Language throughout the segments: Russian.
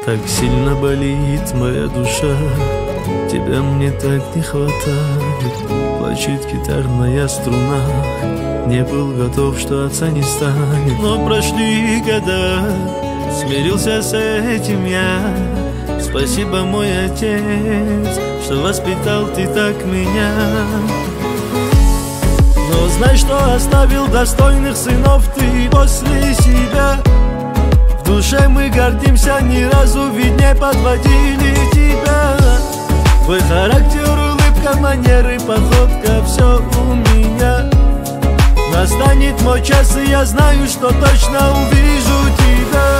Так сильно болит моя душа, тебя мне так не хватает. Плачет гитарная струна, не был готов, что отца не станет. Но прошли года, смирился с этим я. Спасибо, мой отец, что воспитал ты так меня. Но знай, что оставил достойных сынов ты после себя. В душе мы гордимся, ни разу ведь не подводили тебя. Твой характер, улыбка, манеры, походка, все у меня. Настанет мой час, и я знаю, что точно увижу тебя.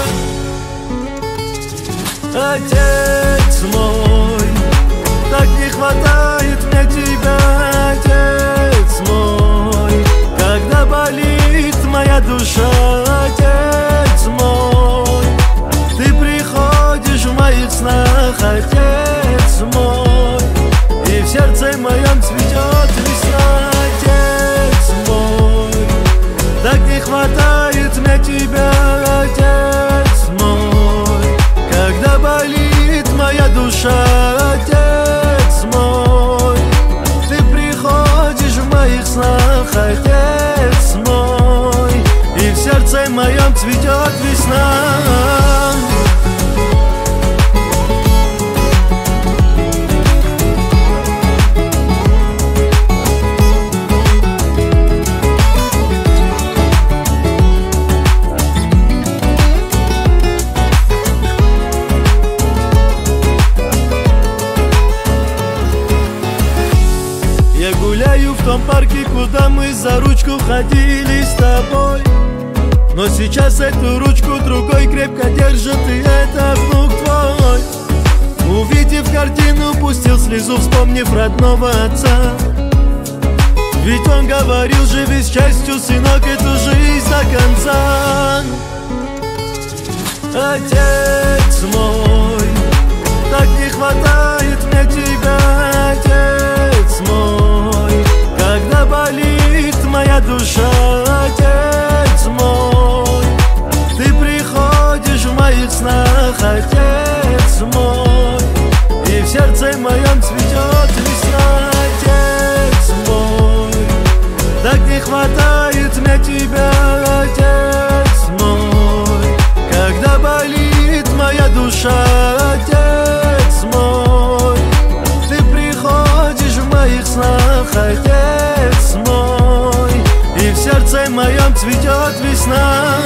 Отец мой, так не хватает мне тебя. Отец мой, когда болит моя душа. Отец мой, ты приходишь в моих снах. Отец мой, и в сердце моем цветет весна. Отец мой, так не хватает мне тебя. Отец мой, когда болит моя душа. Отец мой, ты приходишь в моих снах. Отец мой, и в сердце моем цветет весна. Я гуляю в том парке, куда мы за ручку ходили с тобой. Но сейчас эту ручку другой крепко держит, и это внук твой. Увидев картину, пустил слезу, вспомнив родного отца. Ведь он говорил: живи с счастью, сынок, эту жизнь до конца. Отец мой, так не хватает мне тебя. Отец мой, когда болит моя душа. Отец мой, ты приходишь в моих снах. Отец мой, и в сердце моем цветет весна. Отец мой, так не хватает мне тебя. Отец мой, когда болит моя душа. Отец мой, ты приходишь в моих снах. Отец мой, и в сердце моем цветет весна.